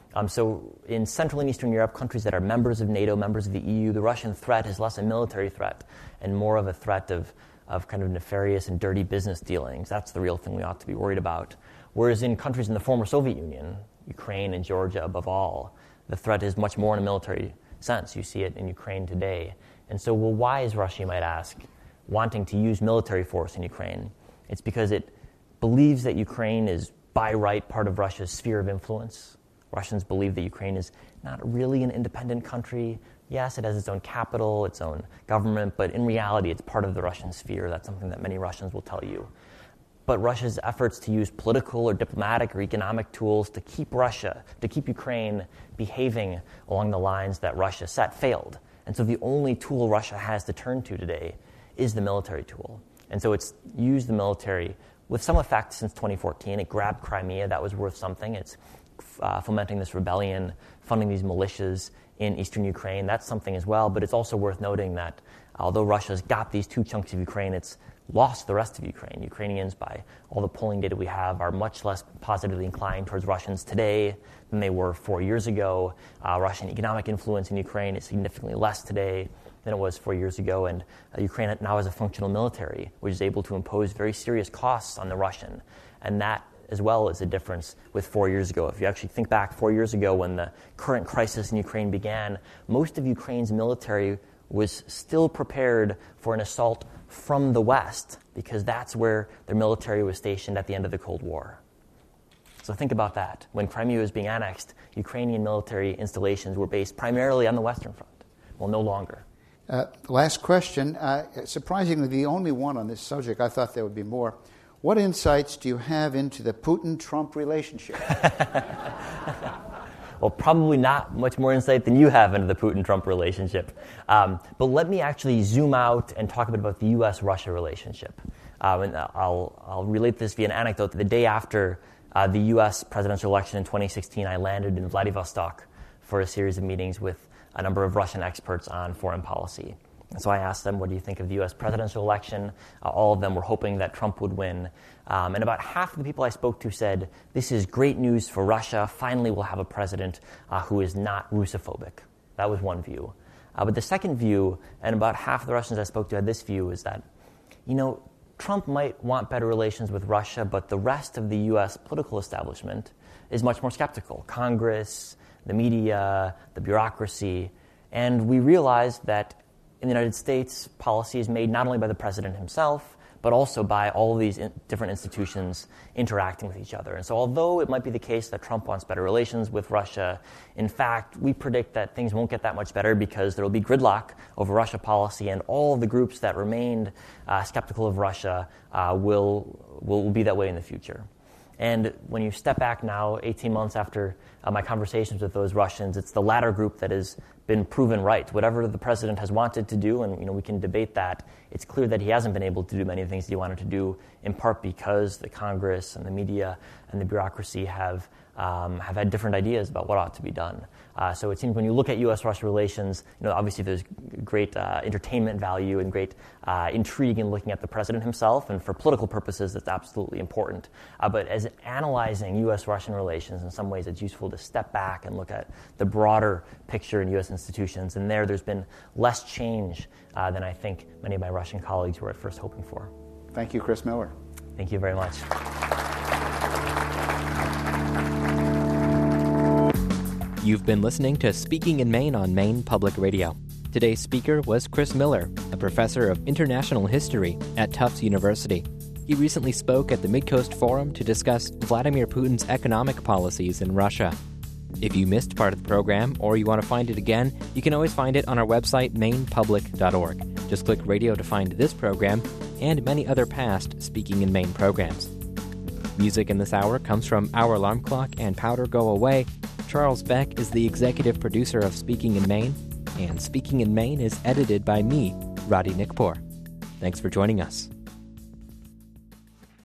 Um, so in Central and Eastern Europe, countries that are members of NATO, members of the E U, the Russian threat is less a military threat and more of a threat of, of kind of nefarious and dirty business dealings. That's the real thing we ought to be worried about. Whereas in countries in the former Soviet Union, Ukraine and Georgia above all, the threat is much more in a military sense. You see it in Ukraine today. And so, well, why is Russia, you might ask, wanting to use military force in Ukraine? It's because it believes that Ukraine is by right part of Russia's sphere of influence. Russians believe that Ukraine is not really an independent country. Yes, it has its own capital, its own government, but in reality, it's part of the Russian sphere. That's something that many Russians will tell you. But Russia's efforts to use political or diplomatic or economic tools to keep Russia, to keep Ukraine behaving along the lines that Russia set failed. And so the only tool Russia has to turn to today is the military tool. And so it's used the military with some effect since twenty fourteen. It grabbed Crimea. That was worth something. It's uh, fomenting this rebellion, funding these militias in eastern Ukraine. That's something as well. But it's also worth noting that although Russia's got these two chunks of Ukraine, it's lost the rest of Ukraine. Ukrainians, by all the polling data we have, are much less positively inclined towards Russians today than they were four years ago. Uh, Russian economic influence in Ukraine is significantly less today than it was four years ago, and uh, Ukraine now has a functional military, which is able to impose very serious costs on the Russian. And that, as well, is a difference with four years ago. If you actually think back four years ago when the current crisis in Ukraine began, most of Ukraine's military was still prepared for an assault from the West, because that's where their military was stationed at the end of the Cold War. So think about that. When Crimea was being annexed, Ukrainian military installations were based primarily on the Western Front. Well, no longer. Uh, last question. Uh, surprisingly, the only one on this subject. I thought there would be more. What insights do you have into the Putin-Trump relationship? Well, probably not much more insight than you have into the Putin-Trump relationship. Um, but let me actually zoom out and talk a bit about the U S Russia relationship. Um, and I'll, I'll relate this via an anecdote. The day after uh, the U S presidential election in twenty sixteen, I landed in Vladivostok for a series of meetings with a number of Russian experts on foreign policy. And so I asked them, what do you think of the U S presidential election? Uh, all of them were hoping that Trump would win. Um, and about half of the people I spoke to said, this is great news for Russia. Finally, we'll have a president uh, who is not Russophobic. That was one view. Uh, but the second view, and about half of the Russians I spoke to had this view, is that, you know, Trump might want better relations with Russia, but the rest of the U S political establishment is much more skeptical. Congress, the media, the bureaucracy. And we realized that in the United States, policy is made not only by the president himself, but also by all of these in- different institutions interacting with each other. And so although it might be the case that Trump wants better relations with Russia, in fact, we predict that things won't get that much better because there will be gridlock over Russia policy, and all of the groups that remained uh, skeptical of Russia uh, will, will be that way in the future. And when you step back now, eighteen months after uh, my conversations with those Russians, it's the latter group that has been proven right. Whatever the president has wanted to do, and you know we can debate that, it's clear that he hasn't been able to do many things that he wanted to do, in part because the Congress and the media and the bureaucracy have um, have had different ideas about what ought to be done. Uh, so it seems when you look at U S Russia relations, you know, obviously there's great uh, entertainment value and great uh, intrigue in looking at the president himself, and for political purposes, that's absolutely important. Uh, but as analyzing U S Russian relations, in some ways, it's useful to step back and look at the broader picture in U S institutions. And there, there's been less change uh, than I think many of my Russian colleagues were at first hoping for. Thank you, Chris Miller. Thank you very much. You've been listening to Speaking in Maine on Maine Public Radio. Today's speaker was Chris Miller, a professor of international history at Tufts University. He recently spoke at the Midcoast Forum to discuss Vladimir Putin's economic policies in Russia. If you missed part of the program or you want to find it again, you can always find it on our website, maine public dot org. Just click radio to find this program and many other past Speaking in Maine programs. Music in this hour comes from Our Alarm Clock and Powder Go Away. Charles Beck is the executive producer of Speaking in Maine, and Speaking in Maine is edited by me, Roddy Nickpour. Thanks for joining us.